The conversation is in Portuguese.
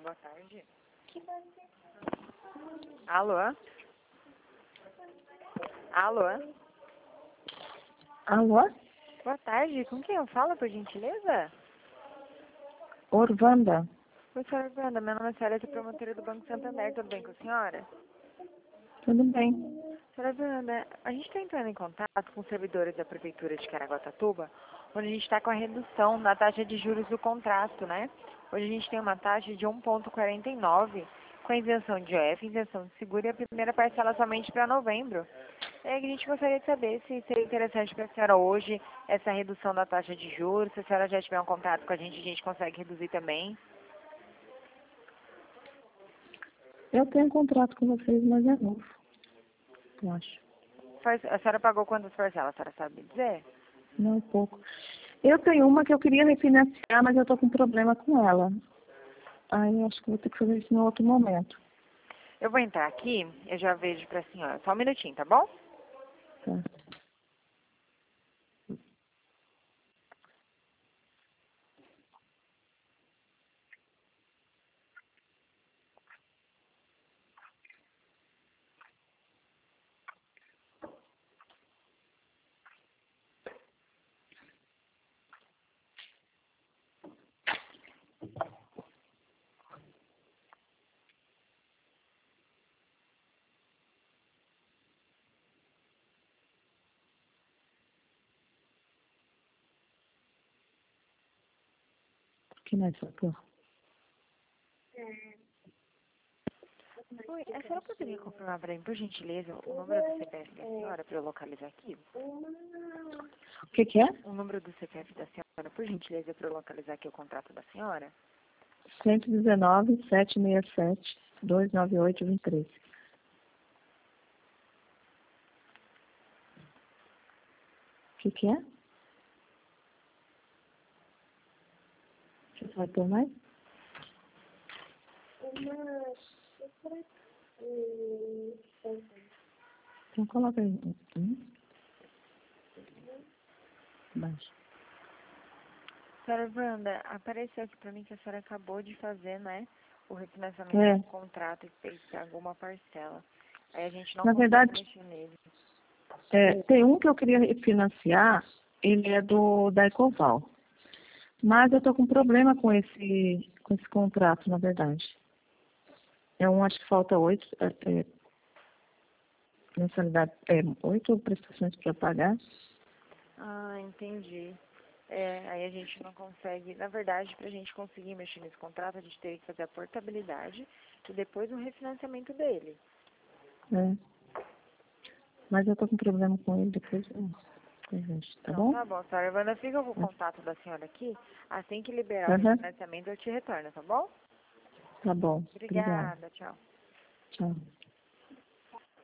boa tarde. Alô? Alô? Alô? Boa tarde, com quem eu falo, por gentileza? Orvanda. Oi, senhora Branda, meu nome é Célia, sou promotora do Banco Santander, tudo bem com a senhora? Tudo bem? Senhora Branda, a gente está entrando em contato com os servidores da Prefeitura de Caraguatatuba, onde a gente está com a redução na taxa de juros do contrato, né? Hoje a gente tem uma taxa de 1,49, com a isenção de IOF, isenção de seguro e a primeira parcela somente para novembro. É, a gente gostaria de saber se seria interessante para a senhora hoje essa redução da taxa de juros, se a senhora já tiver um contato com a gente consegue reduzir também. Eu tenho um contrato com vocês, mas é novo, eu acho. A senhora pagou quantas parcelas, a senhora sabe dizer? Não, pouco. Eu tenho uma que eu queria refinanciar, mas eu estou com problema com ela. Aí eu acho que vou ter que fazer isso em outro momento. Eu vou entrar aqui, eu já vejo para a senhora. Só um minutinho, tá bom? Tá. O que mais faltou? Oi, a senhora poderia confirmar para mim, por gentileza, o número do CPF da senhora para eu localizar aqui? O que é? O número do CPF da senhora, por gentileza, para eu localizar aqui o contrato da senhora? 119-767-298-23. O que é? Você vai ter mais? Então coloca aí. Baixo. Senhora Wanda, apareceu aqui para mim que a senhora acabou de fazer, né, o refinanciamento É. do contrato e fez alguma parcela. Aí a gente não Na consegue verdade, mexer nele. tem um que eu queria refinanciar, ele é da Ecoval. Mas eu estou com problema com esse contrato, na verdade. Acho que falta 8 mensalidade, 8 prestações para pagar. Ah, entendi. É, aí a gente não consegue, na verdade, para a gente conseguir mexer nesse contrato, a gente teria que fazer a portabilidade e depois o refinanciamento dele. É. Mas eu estou com problema com ele, depois eu vejo, tá Então bom? tá bom, senhora Ivana, fica com o contato da senhora aqui. Assim que liberar o Aham. refinanciamento, eu te retorno, tá bom? Tá bom. Obrigada. Obrigada, tchau. Tchau.